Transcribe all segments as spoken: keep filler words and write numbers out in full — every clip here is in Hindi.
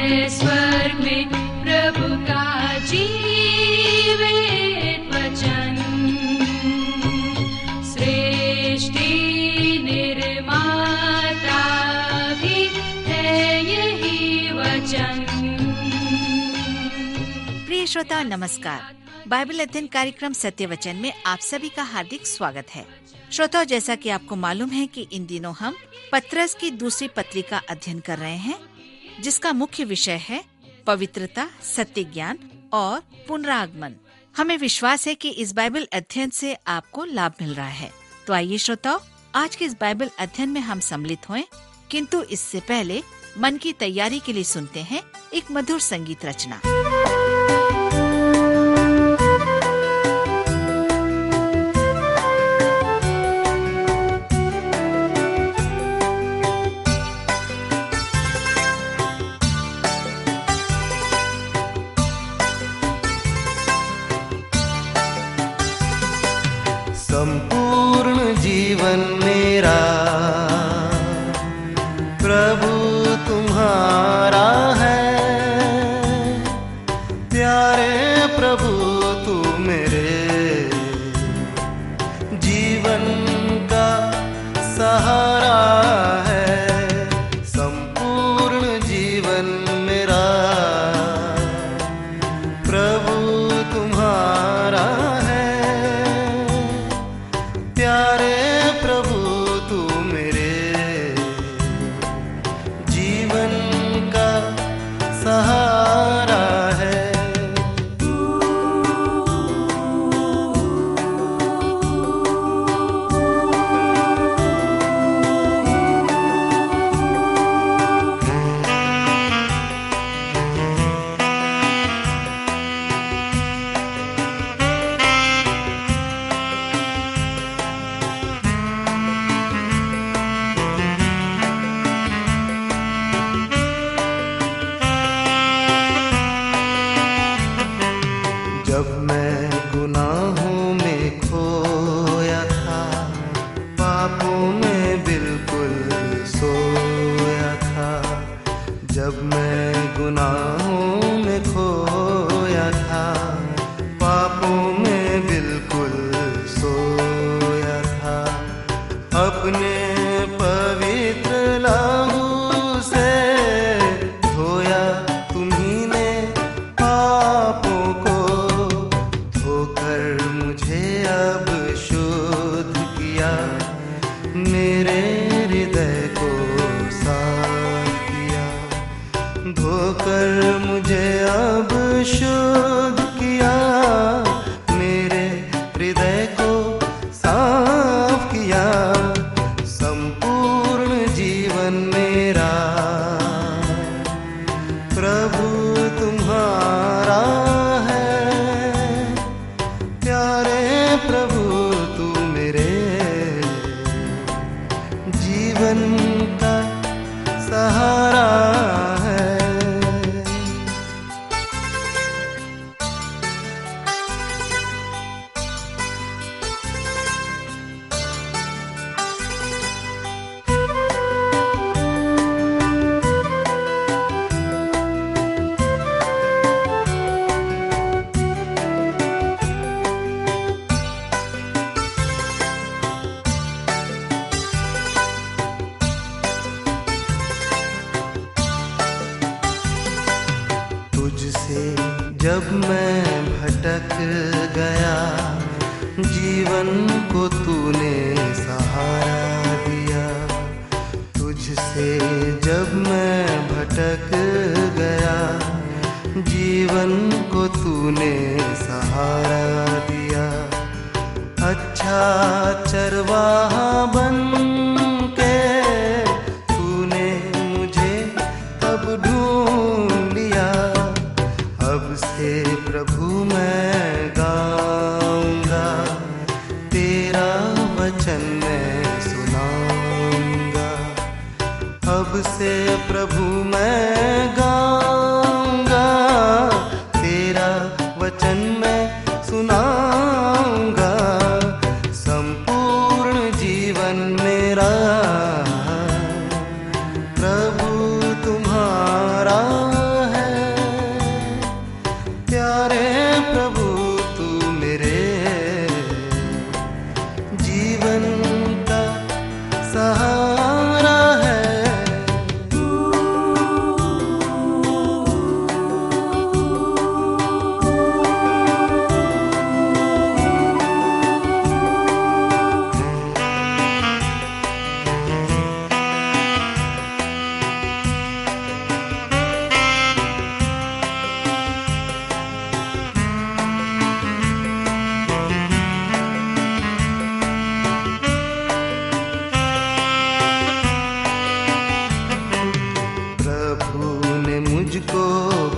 है स्वर्ग में प्रभु का जीवित वचन। सृष्टि निर्माता भी है यही वचन। प्रिय श्रोता नमस्कार। बाइबल अध्ययन कार्यक्रम सत्य वचन में आप सभी का हार्दिक स्वागत है। श्रोताओ, जैसा कि आपको मालूम है कि इन दिनों हम पत्रस की दूसरी पत्री का अध्ययन कर रहे हैं, जिसका मुख्य विषय है पवित्रता, सत्य ज्ञान और पुनरागमन। हमें विश्वास है कि इस बाइबल अध्ययन से आपको लाभ मिल रहा है। तो आइए श्रोताओ, आज के इस बाइबल अध्ययन में हम सम्मिलित हों, किंतु इससे पहले मन की तैयारी के लिए सुनते हैं एक मधुर संगीत रचना। संपूर्ण जीवन मेरा प्रभु तुम्हारा है, प्यारे प्रभु तू मेरे जीवन का सहारा है। संपूर्ण जीवन मेरा प्रभु तुम्हारा है, प्यारे प्रभु तू मेरे जीवन का सहारा है। जब मैं गुनाहों में खोया था, पापों में बिल्कुल सोया था। जब मैं गुनाहों में खोया था, पापों में बिल्कुल सोया था। अपने पवित्र लहू से धोया तुम्हीं ने पापों को, धोकर मुझे अब शुद्ध किया, मेरे हृदय को साफ किया। धोकर मुझे अब शुद्ध किया, मेरे हृदय को साफ किया। संपूर्ण जीवन मेरा प्रभु तुम्हारा है, प्यारे प्रभु तू मेरे जीवन का सहारा है। तुझसे जब मैं भटक गया, जीवन को तूने सहारा दिया। तुझसे जब मैं भटक गया, जीवन को तूने सहारा दिया। अच्छा चरवाहा बन के तूने मुझे तब ढूंढ लिया। अब से प्रभु मैं गाऊंगा, तेरा वचन मैं सुनाऊंगा। अब से प्रभु मैं गाऊंगा, तेरा वचन मैं सुनाऊंगा। संपूर्ण जीवन मेरा प्रभु तुम्हारा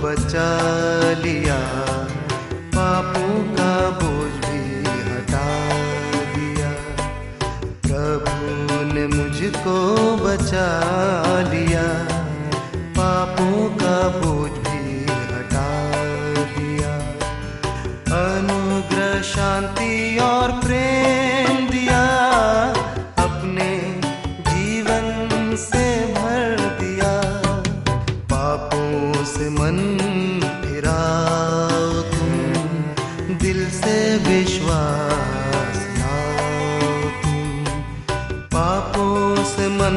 बचा लिया, पापों का बोझ भी हटा दिया। प्रभु ने मुझको बचा लिया, पापों का बोझ भी हटा दिया। अनुग्रह, शांति और प्रेम दिया, अपने जीवन से भर दिया। पापों से मन फिराओ तुम, दिल से विश्वास लाओ तुम। पापों से मन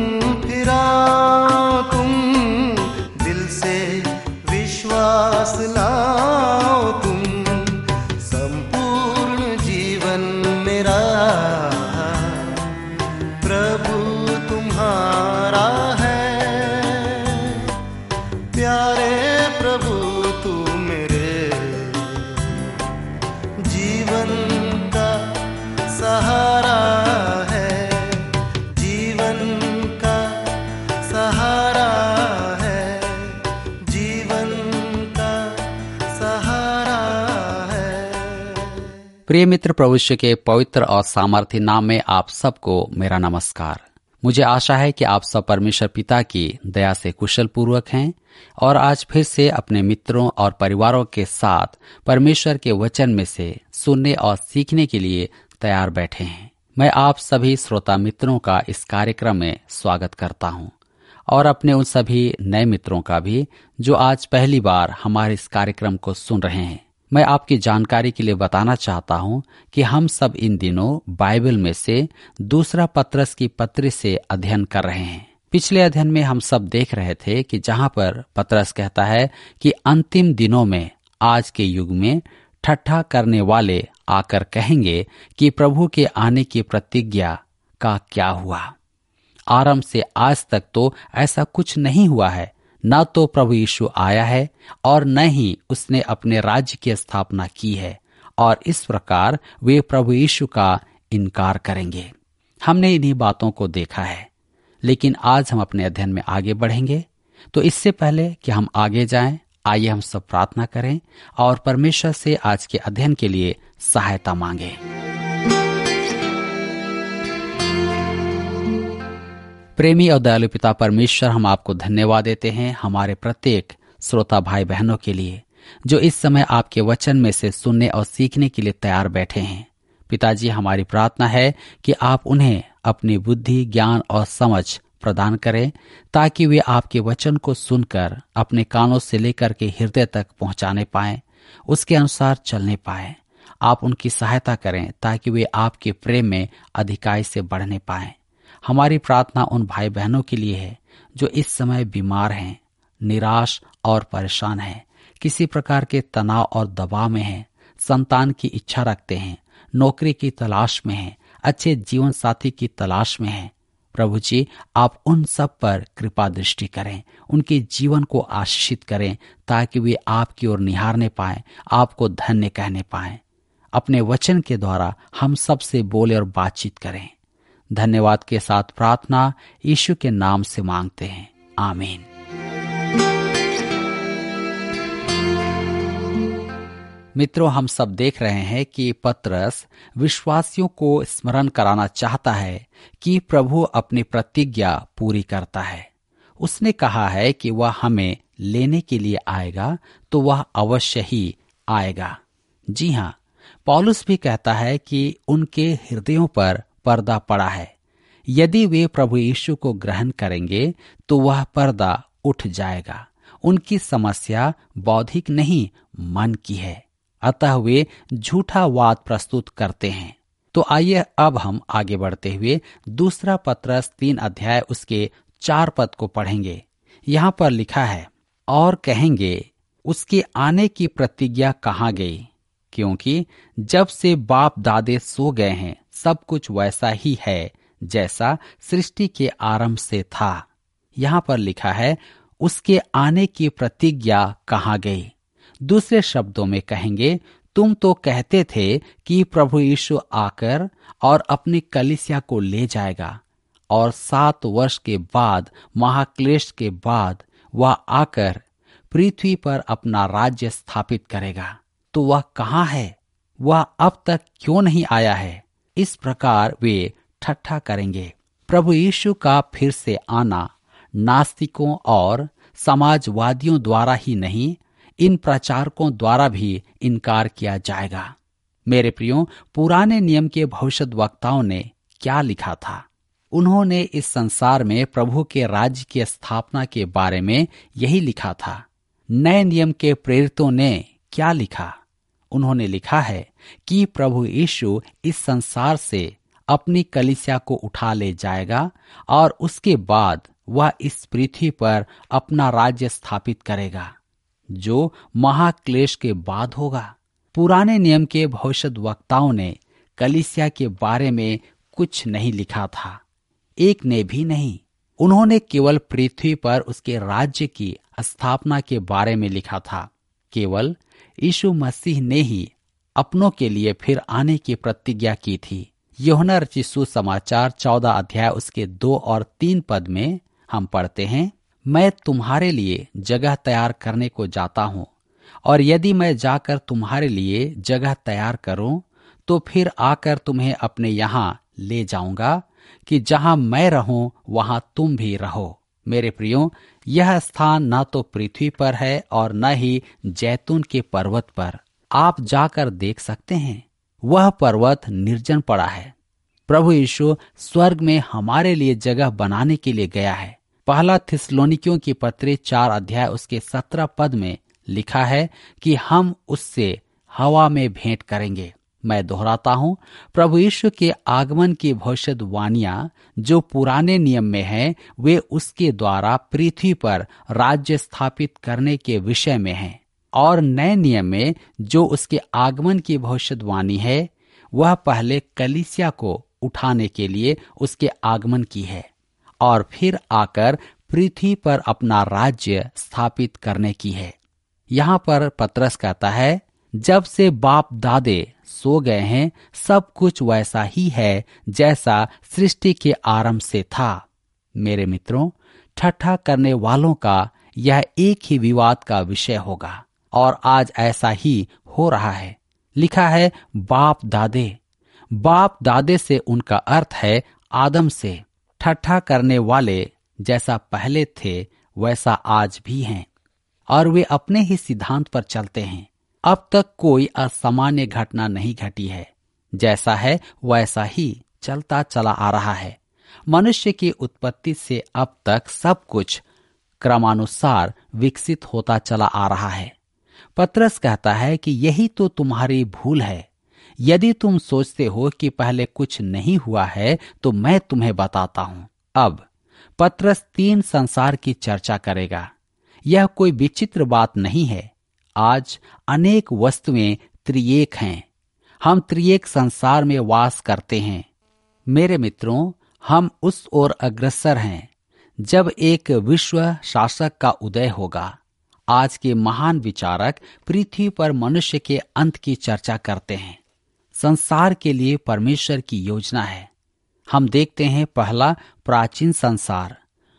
फिराओ तुम, दिल से विश्वास लाओ तुम। संपूर्ण जीवन मेरा प्रभु तुम्हारा है। प्यारे प्रभु तू मेरे जीवन का सहारा है, जीवन का सहारा है, जीवन का सहारा है। प्रिय मित्र, प्रभु यीशु के पवित्र और सामर्थ्य नाम में आप सबको मेरा नमस्कार। मुझे आशा है कि आप सब परमेश्वर पिता की दया से कुशल पूर्वक हैं और आज फिर से अपने मित्रों और परिवारों के साथ परमेश्वर के वचन में से सुनने और सीखने के लिए तैयार बैठे हैं। मैं आप सभी श्रोता मित्रों का इस कार्यक्रम में स्वागत करता हूं और अपने उन सभी नए मित्रों का भी जो आज पहली बार हमारे इस कार्यक्रम को सुन रहे हैं। मैं आपकी जानकारी के लिए बताना चाहता हूं कि हम सब इन दिनों बाइबल में से दूसरा पत्रस की पत्री से अध्ययन कर रहे हैं। पिछले अध्ययन में हम सब देख रहे थे कि जहां पर पत्रस कहता है कि अंतिम दिनों में आज के युग में ठट्ठा करने वाले आकर कहेंगे कि प्रभु के आने की प्रतिज्ञा का क्या हुआ। आरंभ से आज तक तो ऐसा कुछ नहीं हुआ है, न तो प्रभु यीशु आया है और न ही उसने अपने राज्य की स्थापना की है, और इस प्रकार वे प्रभु यीशु का इनकार करेंगे। हमने इन्हीं बातों को देखा है, लेकिन आज हम अपने अध्ययन में आगे बढ़ेंगे। तो इससे पहले कि हम आगे जाएं, आइए हम सब प्रार्थना करें और परमेश्वर से आज के अध्ययन के लिए सहायता मांगें। प्रेमी और दयालु पिता परमेश्वर, हम आपको धन्यवाद देते हैं हमारे प्रत्येक श्रोता भाई बहनों के लिए जो इस समय आपके वचन में से सुनने और सीखने के लिए तैयार बैठे हैं। पिताजी, हमारी प्रार्थना है कि आप उन्हें अपनी बुद्धि, ज्ञान और समझ प्रदान करें ताकि वे आपके वचन को सुनकर अपने कानों से लेकर के हृदय तक पहुंचाने पाएं, उसके अनुसार चलने पाएं। आप उनकी सहायता करें ताकि वे आपके प्रेम में अधिकाई से बढ़ने पाएं। हमारी प्रार्थना उन भाई बहनों के लिए है जो इस समय बीमार हैं, निराश और परेशान हैं, किसी प्रकार के तनाव और दबाव में हैं, संतान की इच्छा रखते हैं, नौकरी की तलाश में हैं, अच्छे जीवन साथी की तलाश में हैं। प्रभु जी, आप उन सब पर कृपा दृष्टि करें, उनके जीवन को आशीषित करें ताकि वे आपकी ओर निहारने पाएं, आपको धन्य कहने पाएं। अपने वचन के द्वारा हम सब से बोले और बातचीत करें। धन्यवाद के साथ प्रार्थना यीशु के नाम से मांगते हैं, आमीन। मित्रों, हम सब देख रहे हैं कि पत्रस विश्वासियों को स्मरण कराना चाहता है कि प्रभु अपनी प्रतिज्ञा पूरी करता है। उसने कहा है कि वह हमें लेने के लिए आएगा, तो वह अवश्य ही आएगा। जी हाँ, पौलुस भी कहता है कि उनके हृदयों पर पर्दा पड़ा है। यदि वे प्रभु यीशु को ग्रहण करेंगे तो वह पर्दा उठ जाएगा। उनकी समस्या बौद्धिक नहीं, मन की है, अतः वे झूठा वाद प्रस्तुत करते हैं। तो आइए अब हम आगे बढ़ते हुए दूसरा पत्रस तीन अध्याय उसके चार पद को पढ़ेंगे। यहाँ पर लिखा है, और कहेंगे उसके आने की प्रतिज्ञा कहाँ गई, क्योंकि जब से बाप दादे सो गए हैं सब कुछ वैसा ही है जैसा सृष्टि के आरंभ से था। यहाँ पर लिखा है, उसके आने की प्रतिज्ञा कहाँ गई। दूसरे शब्दों में कहेंगे, तुम तो कहते थे कि प्रभु यीशु आकर और अपनी कलीसिया को ले जाएगा, और सात वर्ष के बाद, महाक्लेश के बाद वह आकर पृथ्वी पर अपना राज्य स्थापित करेगा, तो वह कहाँ है? वह अब तक क्यों नहीं आया है? इस प्रकार वे ठट्ठा करेंगे। प्रभु यीशु का फिर से आना नास्तिकों और समाजवादियों द्वारा ही नहीं, इन प्रचारकों द्वारा भी इनकार किया जाएगा। मेरे प्रियो, पुराने नियम के भविष्यद्वक्ताओं ने क्या लिखा था? उन्होंने इस संसार में प्रभु के राज्य की स्थापना के बारे में यही लिखा था। नए नियम के प्रेरितों ने क्या लिखा? उन्होंने लिखा है कि प्रभु यीशु इस संसार से अपनी कलीसिया को उठा ले जाएगा और उसके बाद वह इस पृथ्वी पर अपना राज्य स्थापित करेगा, जो महाक्लेश के बाद होगा। पुराने नियम के भविष्यद्वक्ताओं ने कलीसिया के बारे में कुछ नहीं लिखा था, एक ने भी नहीं। उन्होंने केवल पृथ्वी पर उसके राज्य की स्थापना के बारे में लिखा था। केवल यीशु मसीह ने ही अपनों के लिए फिर आने की प्रतिज्ञा की थी। यूहन्ना रचित सुसमाचार चौदह अध्याय उसके दो और तीन पद में हम पढ़ते हैं, मैं तुम्हारे लिए जगह तैयार करने को जाता हूँ, और यदि मैं जाकर तुम्हारे लिए जगह तैयार करूं, तो फिर आकर तुम्हें अपने यहाँ ले जाऊंगा, कि जहाँ मैं रहूं वहाँ तुम भी रहो। मेरे प्रियो, यह स्थान न तो पृथ्वी पर है और न ही जैतून के पर्वत पर। आप जाकर देख सकते हैं, वह पर्वत निर्जन पड़ा है। प्रभु यीशु स्वर्ग में हमारे लिए जगह बनाने के लिए गया है। पहला थिस्सलुनीकियों की पत्री चार अध्याय उसके सत्रह पद में लिखा है कि हम उससे हवा में भेंट करेंगे। मैं दोहराता हूं, प्रभु यीशु के आगमन की भविष्यवाणियां जो पुराने नियम में हैं, वे उसके द्वारा पृथ्वी पर राज्य स्थापित करने के विषय में हैं, और नए नियम में जो उसके आगमन की भविष्यवाणी है, वह पहले कलीसिया को उठाने के लिए उसके आगमन की है और फिर आकर पृथ्वी पर अपना राज्य स्थापित करने की है। यहाँ पर पतरस कहता है, जब से बाप दादे सो गए हैं, सब कुछ वैसा ही है जैसा सृष्टि के आरंभ से था। मेरे मित्रों, ठट्ठा करने वालों का यह एक ही विवाद का विषय होगा, और आज ऐसा ही हो रहा है। लिखा है बाप दादे। बाप दादे से उनका अर्थ है आदम से। ठट्ठा करने वाले जैसा पहले थे वैसा आज भी हैं, और वे अपने ही सिद्धांत पर चलते हैं। अब तक कोई असामान्य घटना नहीं घटी है, जैसा है वैसा ही चलता चला आ रहा है। मनुष्य की उत्पत्ति से अब तक सब कुछ क्रमानुसार विकसित होता चला आ रहा है। पतरस कहता है कि यही तो तुम्हारी भूल है। यदि तुम सोचते हो कि पहले कुछ नहीं हुआ है, तो मैं तुम्हें बताता हूं। अब पतरस तीन संसार की चर्चा करेगा। यह कोई विचित्र बात नहीं है। आज अनेक वस्तुएं त्रिएक हैं। हम त्रिएक संसार में वास करते हैं। मेरे मित्रों, हम उस ओर अग्रसर हैं जब एक विश्व शासक का उदय होगा। आज के महान विचारक पृथ्वी पर मनुष्य के अंत की चर्चा करते हैं। संसार के लिए परमेश्वर की योजना है। हम देखते हैं, पहला प्राचीन संसार।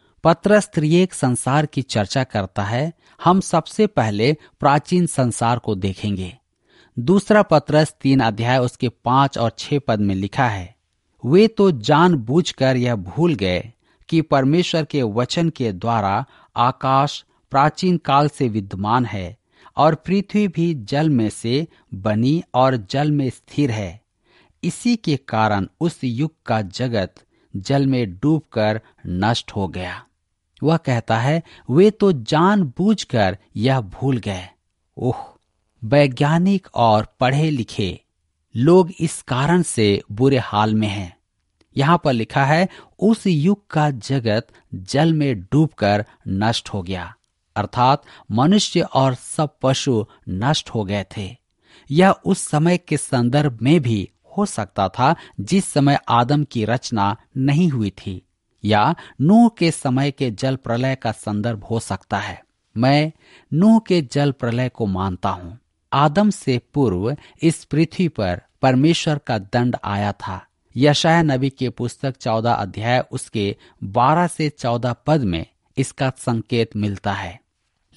पतरस त्रिएक संसार की चर्चा करता है। हम सबसे पहले प्राचीन संसार को देखेंगे। दूसरा पतरस तीन अध्याय उसके पांच और छह पद में लिखा है, वे तो जानबूझकर यह भूल गए कि परमेश्वर के वचन के द्वारा आकाश प्राचीन काल से विद्यमान है, और पृथ्वी भी जल में से बनी और जल में स्थिर है। इसी के कारण उस युग का जगत जल में डूबकर नष्ट हो गया। वह कहता है, वे तो जानबूझकर यह भूल गए। ओह, वैज्ञानिक और पढ़े लिखे लोग इस कारण से बुरे हाल में हैं। यहाँ पर लिखा है, उस युग का जगत जल में डूबकर नष्ट हो गया, अर्थात मनुष्य और सब पशु नष्ट हो गए थे। यह उस समय के संदर्भ में भी हो सकता था जिस समय आदम की रचना नहीं हुई थी, या नूह के समय के जल प्रलय का संदर्भ हो सकता है। मैं नूह के जल प्रलय को मानता हूँ। आदम से पूर्व इस पृथ्वी पर परमेश्वर का दंड आया था। यशायाह नबी के पुस्तक चौदह अध्याय उसके बारह से चौदह पद में इसका संकेत मिलता है।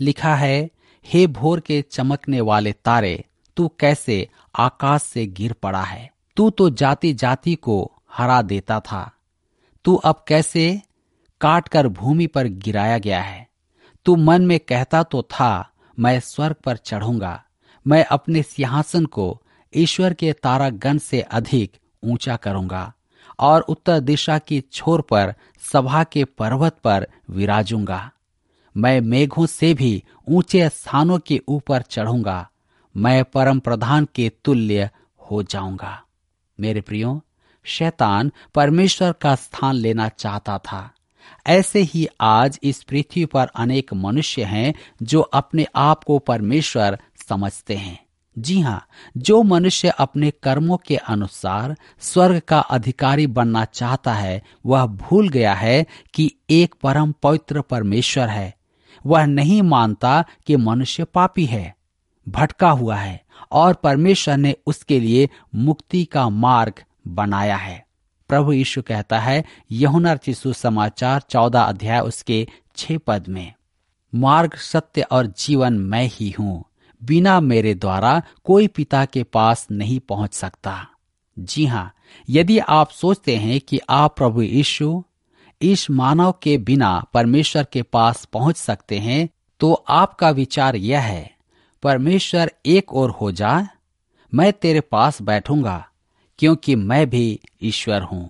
लिखा है, हे भोर के चमकने वाले तारे, तू कैसे आकाश से गिर पड़ा है। तू तो जाति जाति को हरा देता था, तू अब कैसे काट कर भूमि पर गिराया गया है। तू मन में कहता तो था, मैं स्वर्ग पर चढ़ूंगा, मैं अपने सिंहासन को ईश्वर के तारागण से अधिक ऊंचा करूंगा और उत्तर दिशा की छोर पर सभा के पर्वत पर विराजूंगा। मैं मेघों से भी ऊंचे स्थानों के ऊपर चढ़ूंगा, मैं परम प्रधान के तुल्य हो जाऊंगा। मेरे प्रियो, शैतान परमेश्वर का स्थान लेना चाहता था। ऐसे ही आज इस पृथ्वी पर अनेक मनुष्य हैं जो अपने आप को परमेश्वर समझते हैं। जी हाँ, जो मनुष्य अपने कर्मों के अनुसार स्वर्ग का अधिकारी बनना चाहता है, वह भूल गया है कि एक परम पवित्र परमेश्वर है। वह नहीं मानता कि मनुष्य पापी है, भटका हुआ है और परमेश्वर ने उसके लिए मुक्ति का मार्ग बनाया है। प्रभु यीशु कहता है यूहन्ना रचित सुसमाचार चौदह अध्याय उसके छह पद में, मार्ग, सत्य और जीवन मैं ही हूँ, बिना मेरे द्वारा कोई पिता के पास नहीं पहुंच सकता। जी हाँ, यदि आप सोचते हैं कि आप प्रभु यीशु इस मानव के बिना परमेश्वर के पास पहुंच सकते हैं, तो आपका विचार यह है, परमेश्वर एक और हो जा, मैं तेरे पास बैठूंगा क्योंकि मैं भी ईश्वर हूं।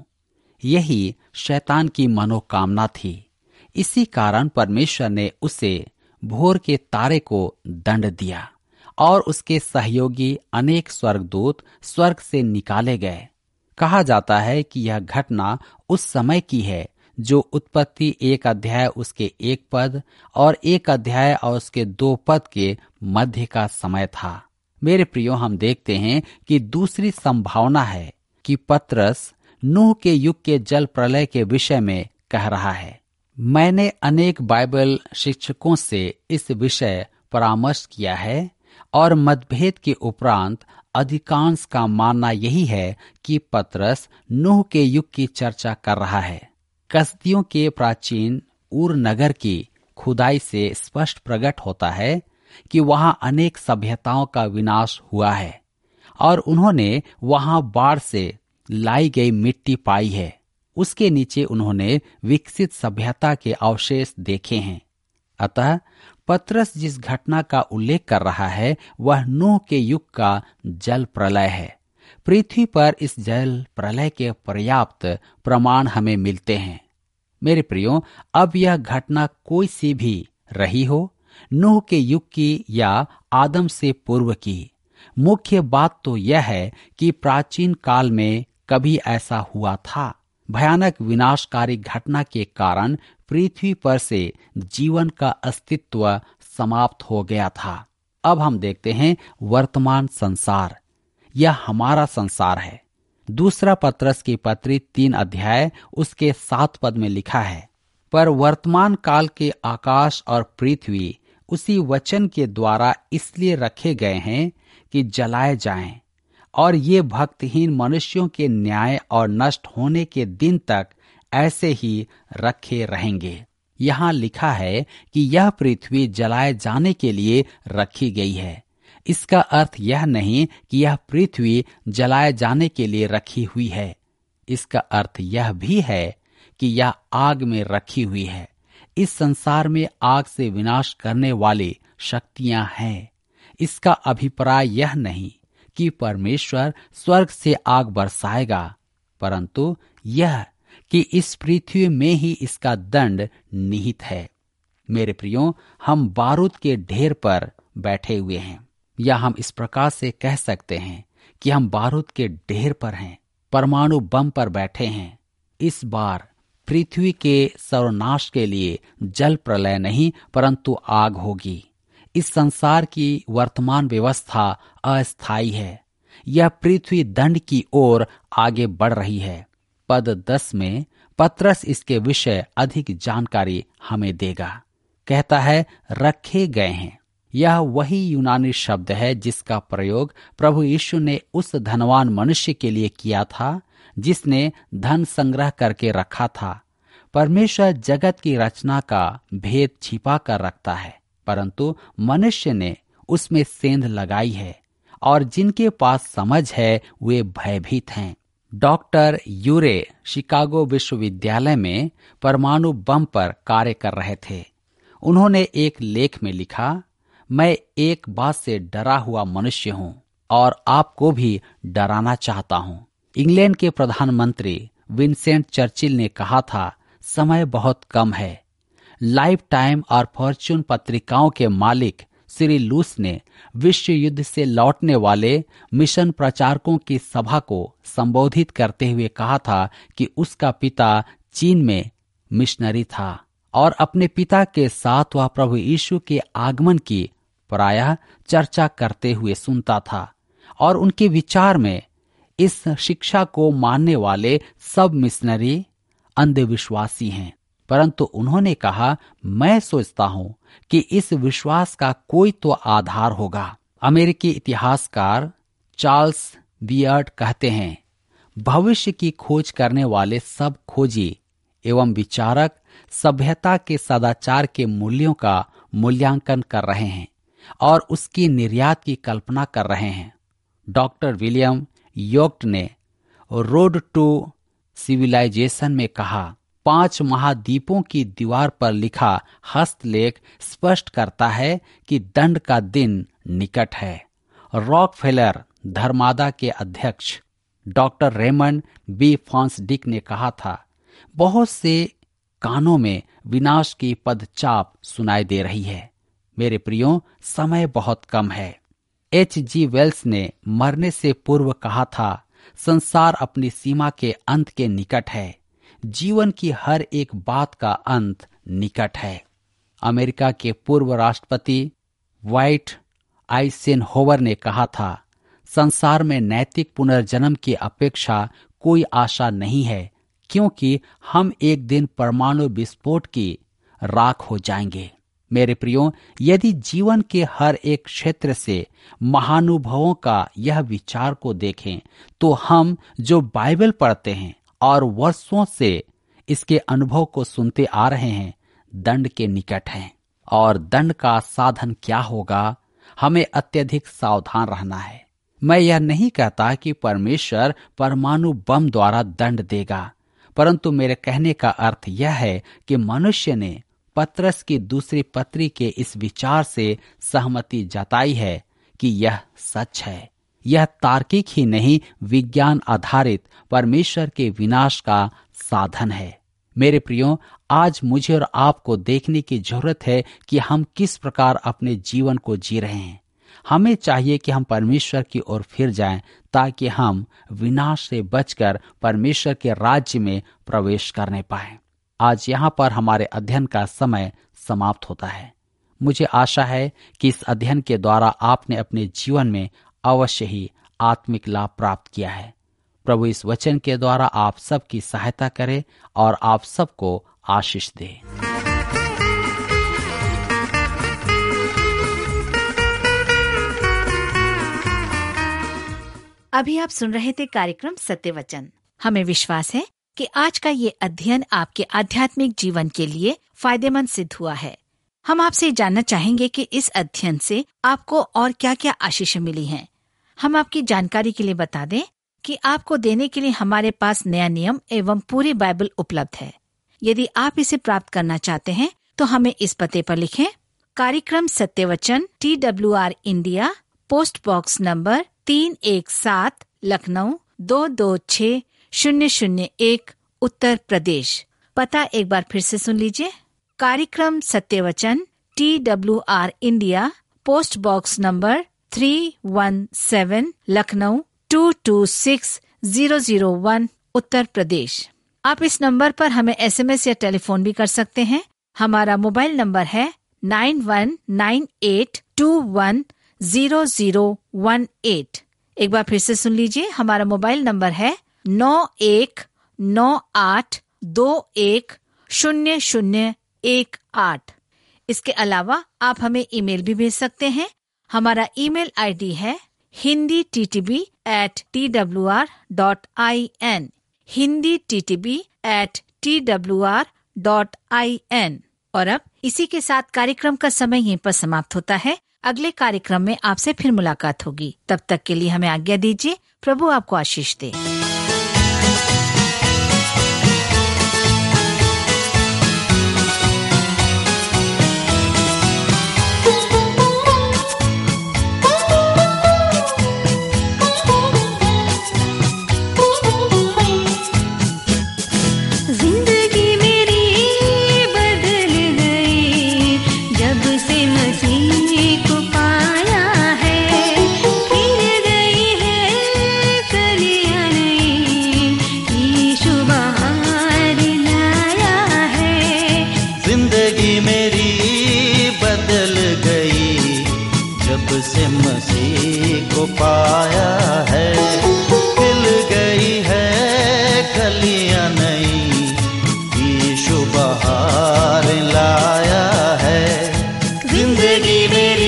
यही शैतान की मनोकामना थी। इसी कारण परमेश्वर ने उसे भोर के तारे को दंड दिया और उसके सहयोगी अनेक स्वर्गदूत स्वर्ग से निकाले गए। कहा जाता है कि यह घटना उस समय की है जो उत्पत्ति एक अध्याय उसके एक पद और एक अध्याय और उसके दो पद के मध्य का समय था। मेरे प्रियो, हम देखते हैं कि दूसरी संभावना है कि पतरस नूह के युग के जल प्रलय के विषय में कह रहा है। मैंने अनेक बाइबल शिक्षकों से इस विषय परामर्श किया है और मतभेद के उपरांत अधिकांश का मानना यही है कि पतरस नूह के युग की चर्चा कर रहा है। कसदियों के प्राचीन ऊर नगर की खुदाई से स्पष्ट प्रकट होता है कि वहां अनेक सभ्यताओं का विनाश हुआ है और उन्होंने वहां बाढ़ से लाई गई मिट्टी पाई है। उसके नीचे उन्होंने विकसित सभ्यता के अवशेष देखे हैं। अतः पतरस जिस घटना का उल्लेख कर रहा है वह नूह के युग का जल प्रलय है। पृथ्वी पर इस जल प्रलय के पर्याप्त प्रमाण हमें मिलते हैं। मेरे प्रियो, अब यह घटना कोई सी भी रही हो, नूह के युग की या आदम से पूर्व की, मुख्य बात तो यह है कि प्राचीन काल में कभी ऐसा हुआ था। भयानक विनाशकारी घटना के कारण पृथ्वी पर से जीवन का अस्तित्व समाप्त हो गया था। अब हम देखते हैं वर्तमान संसार, यह हमारा संसार है। दूसरा पत्रस की पत्री तीन अध्याय उसके सात पद में लिखा है, पर वर्तमान काल के आकाश और पृथ्वी उसी वचन के द्वारा इसलिए रखे गए हैं कि जलाए जाएं, और ये भक्तहीन मनुष्यों के न्याय और नष्ट होने के दिन तक ऐसे ही रखे रहेंगे। यहाँ लिखा है कि यह पृथ्वी जलाए जाने के लिए रखी गई है। इसका अर्थ यह नहीं कि यह पृथ्वी जलाए जाने के लिए रखी हुई है। इसका अर्थ यह भी है कि यह आग में रखी हुई है। इस संसार में आग से विनाश करने वाली शक्तियां हैं। इसका अभिप्राय यह नहीं कि परमेश्वर स्वर्ग से आग बरसाएगा, परंतु यह कि इस पृथ्वी में ही इसका दंड निहित है। मेरे प्रियो, हम बारूद के ढेर पर बैठे हुए हैं, या हम इस प्रकार से कह सकते हैं कि हम बारूद के ढेर पर हैं, परमाणु बम पर बैठे हैं। इस बार पृथ्वी के सर्वनाश के लिए जल प्रलय नहीं परंतु आग होगी। इस संसार की वर्तमान व्यवस्था अस्थायी है। यह पृथ्वी दंड की ओर आगे बढ़ रही है। पद दस में पत्रस इसके विषय अधिक जानकारी हमें देगा। कहता है रखे गए हैं। यह वही यूनानी शब्द है जिसका प्रयोग प्रभु यीशु ने उस धनवान मनुष्य के लिए किया था जिसने धन संग्रह करके रखा था। परमेश्वर जगत की रचना का भेद छिपा कर रखता है, परंतु मनुष्य ने उसमें सेंध लगाई है और जिनके पास समझ है वे भयभीत हैं। डॉक्टर यूरे शिकागो विश्वविद्यालय में परमाणु बम पर कार्य कर रहे थे। उन्होंने एक लेख में लिखा, मैं एक बात से डरा हुआ मनुष्य हूं और आपको भी डराना चाहता हूं। इंग्लैंड के प्रधानमंत्री विंसेंट चर्चिल ने कहा था, समय बहुत कम है। लाइफ टाइम और फॉर्च्यून पत्रिकाओं के मालिक श्री लूस ने विश्व युद्ध से लौटने वाले मिशन प्रचारकों की सभा को संबोधित करते हुए कहा था कि उसका पिता चीन में मिशनरी था और अपने पिता के साथ वह प्रभु यीशु के आगमन की प्रायः चर्चा करते हुए सुनता था और उनके विचार में इस शिक्षा को मानने वाले सब मिशनरी अंधविश्वासी हैं। परंतु उन्होंने कहा, मैं सोचता हूं कि इस विश्वास का कोई तो आधार होगा। अमेरिकी इतिहासकार चार्ल्स बियर्ड कहते हैं, भविष्य की खोज करने वाले सब खोजी एवं विचारक सभ्यता के सदाचार के मूल्यों का मूल्यांकन कर रहे हैं और उसकी निर्यात की कल्पना कर रहे हैं। डॉक्टर विलियम योक्ट ने रोड टू सिविलाइजेशन में कहा, पांच महाद्वीपों की दीवार पर लिखा हस्तलेख स्पष्ट करता है कि दंड का दिन निकट है। रॉकफेलर धर्मादा के अध्यक्ष डॉक्टर रेमंड बी फॉन्सडिक ने कहा था, बहुत से कानों में विनाश की पदचाप सुनाई दे रही है। मेरे प्रियो, समय बहुत कम है। एच जी वेल्स ने मरने से पूर्व कहा था, संसार अपनी सीमा के अंत के निकट है। जीवन की हर एक बात का अंत निकट है। अमेरिका के पूर्व राष्ट्रपति व्हाइट आइसेनहोवर ने कहा था, संसार में नैतिक पुनर्जन्म की अपेक्षा कोई आशा नहीं है, क्योंकि हम एक दिन परमाणु विस्फोट की राख हो जाएंगे। मेरे प्रियो, यदि जीवन के हर एक क्षेत्र से महानुभवों का यह विचार को देखें तो हम जो बाइबल पढ़ते हैं और वर्षों से इसके अनुभव को सुनते आ रहे हैं, दंड के निकट हैं। और दंड का साधन क्या होगा, हमें अत्यधिक सावधान रहना है। मैं यह नहीं कहता कि परमेश्वर परमाणु बम द्वारा दंड देगा, परंतु मेरे कहने का अर्थ यह है कि मनुष्य ने पत्रस की दूसरी पत्री के इस विचार से सहमति जताई है कि यह सच है। यह तार्किक ही नहीं, विज्ञान आधारित परमेश्वर के विनाश का साधन है। मेरे प्रियो, आज मुझे और आपको देखने की जरूरत है कि हम किस प्रकार अपने जीवन को जी रहे हैं। हमें चाहिए कि हम परमेश्वर की ओर फिर जाएं, ताकि हम विनाश से बचकर परमेश्वर के राज्य में प्रवेश करने पाएं। आज यहाँ पर हमारे अध्ययन का समय समाप्त होता है। मुझे आशा है कि इस अध्ययन के द्वारा आपने अपने जीवन में अवश्य ही आत्मिक लाभ प्राप्त किया है। प्रभु इस वचन के द्वारा आप सबकी सहायता करे और आप सबको आशीष दे। अभी आप सुन रहे थे कार्यक्रम सत्य वचन। हमें विश्वास है कि आज का ये अध्ययन आपके आध्यात्मिक जीवन के लिए फायदेमंद सिद्ध हुआ है। हम आपसे जानना चाहेंगे कि इस अध्ययन से आपको और क्या क्या आशीष मिली हैं। हम आपकी जानकारी के लिए बता दें कि आपको देने के लिए हमारे पास नया नियम एवं पूरी बाइबल उपलब्ध है। यदि आप इसे प्राप्त करना चाहते हैं तो हमें इस पते पर लिखें। कार्यक्रम सत्य वचन, T W R India, post box number तीन एक सात, लखनऊ दो दो छः शून्य शून्य एक, उत्तर प्रदेश। पता एक बार फिर से सुन लीजिए। कार्यक्रम सत्य वचन, T W R India, post box number three one seven, Lucknow two two six zero zero one, Uttar Pradesh. आप इस नंबर पर हमें एस एम एस या टेलीफोन भी कर सकते हैं। हमारा मोबाइल नंबर है nine one nine eight two one zero zero one eight. एक बार फिर से सुन लीजिए। हमारा मोबाइल नंबर है नौ एक नौ आठ दो एक शून्य शून्य एक आठ। इसके अलावा आप हमें ईमेल भी भेज सकते हैं। हमारा ईमेल आईडी है Hindi T T B at T W R dot I N, Hindi T T B at T W R dot I N. और अब इसी के साथ कार्यक्रम का समय यहीं पर समाप्त होता है। अगले कार्यक्रम में आपसे फिर मुलाकात होगी। तब तक के लिए हमें आज्ञा दीजिए। प्रभु आपको आशीष दे। से मसीह को पाया है, खिल गई है कलियां नई, यीशु बहार लाया है जिंदगी मेरी।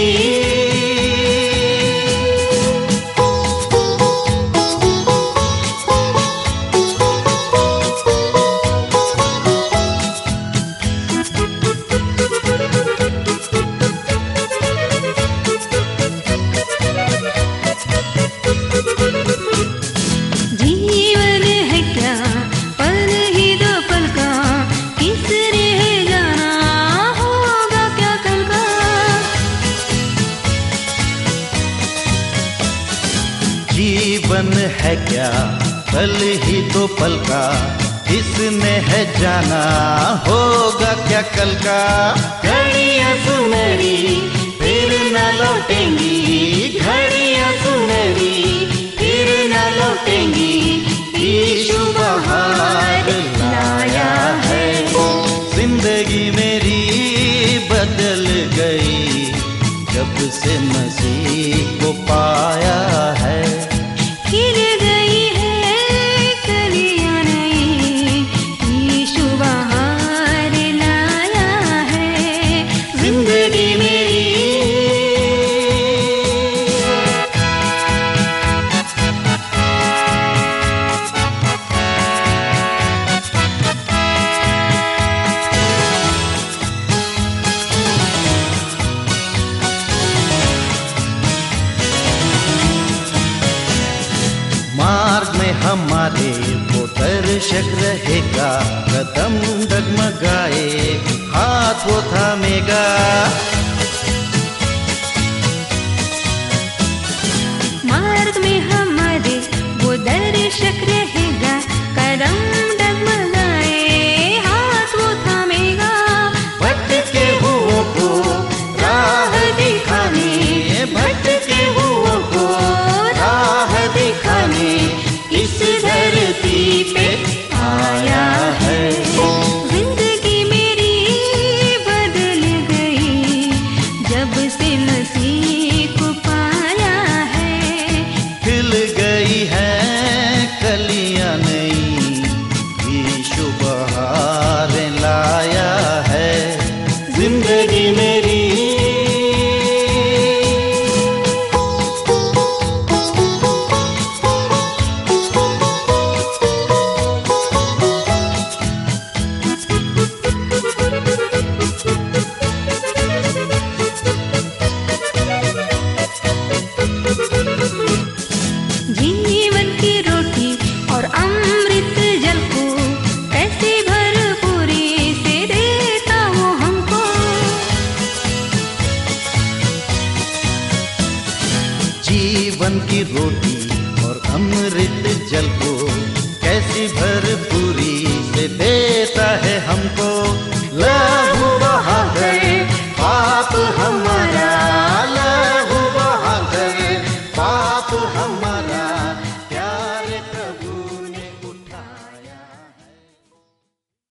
जीवन है क्या कल ही तो पल का, किसने है जाना होगा क्या कल का। घड़ियां सुनहरी फिर न लौटेंगी, घड़ियां सुनहरी फिर न लौटेंगी, यीशु बहार लाया है। जिंदगी मेरी बदल गई जब से मसीह को पाया है, खिल गई है कलियां नई, यीशु बहार लाया है जिंदगी मेरी। मार्ग में हमारे वो दर्शक रहेगा, कदम डगमगाए हाथ वो थामेगा। मार्ग में हमारे वो दर्शक रहेगा, कदम डगमगाए हाथ वो थामेगा। भटके हुओं को राह दिखाने, भटके हुओं को राह दिखाने इस धरती पे आया है। जिंदगी मेरी बदल गई जब से मसीह को पाया है, खिल गई है कलियां नई, यीशु बहार लाया है जिंदगी मेरी। जीवन की रोटी और अमृत जल को कैसे भरपूरी से देता वो हमको। जीवन की रोटी और अमृत जल को कैसी भरपूरी से देता है हमको। लहू